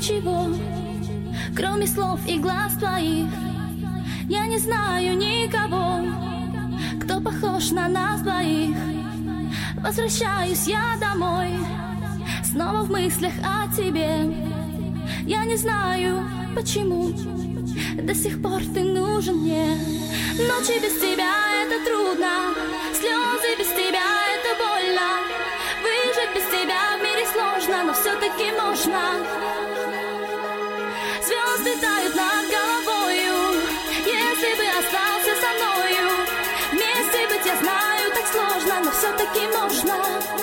ничего, кроме слов и глаз твоих. Я не знаю никого, кто похож на нас двоих. Возвращаюсь я домой, снова в мыслях о тебе. Я не знаю, почему до сих пор ты нужен мне. Ночи без тебя это трудно, слезы без тебя это больно. Выжить без тебя в мире сложно, но все-таки можно. Звезды тают над головою, если бы остался со мною. Вместе быть, я знаю, так сложно, но все-таки можно.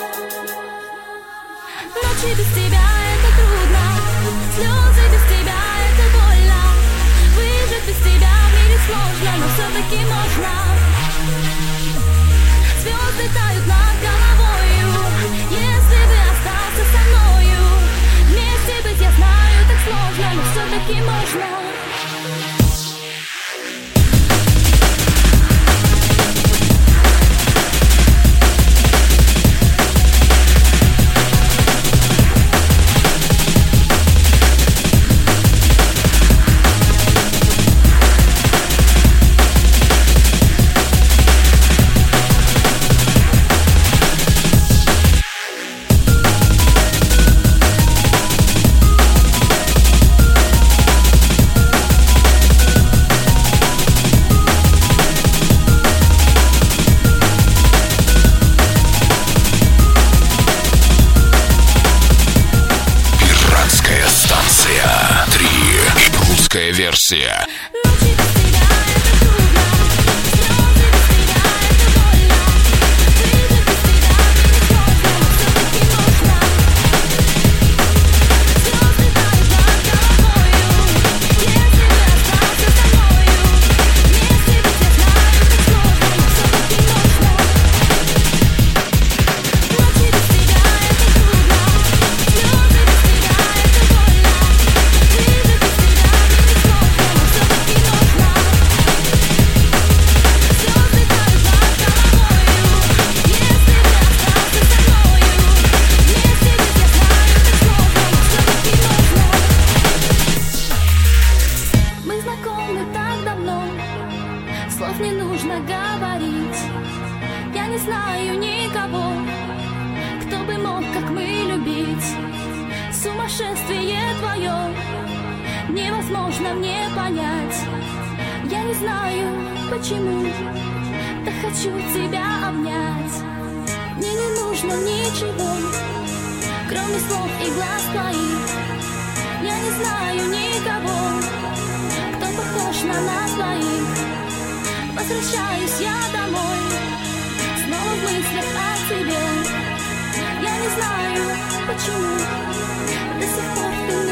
Ночи без тебя это трудно, слезы без тебя это больно. Выжить без тебя в мире сложно, но все-таки можно. Звезды тают над головою, если бы остался со мною. Вместе быть, я знаю, так сложно, но все-таки можно. Версия. Слов не нужно говорить. Я не знаю никого, кто бы мог, как мы, любить. Сумасшествие твое невозможно мне понять. Я не знаю, почему, так хочу тебя обнять. Мне не нужно ничего, кроме слов и глаз твоих. Я не знаю никого, кто похож на нас двоих. Возвращаюсь я домой, снова в мыслях о тебе. Я не знаю, почему до сих пор ты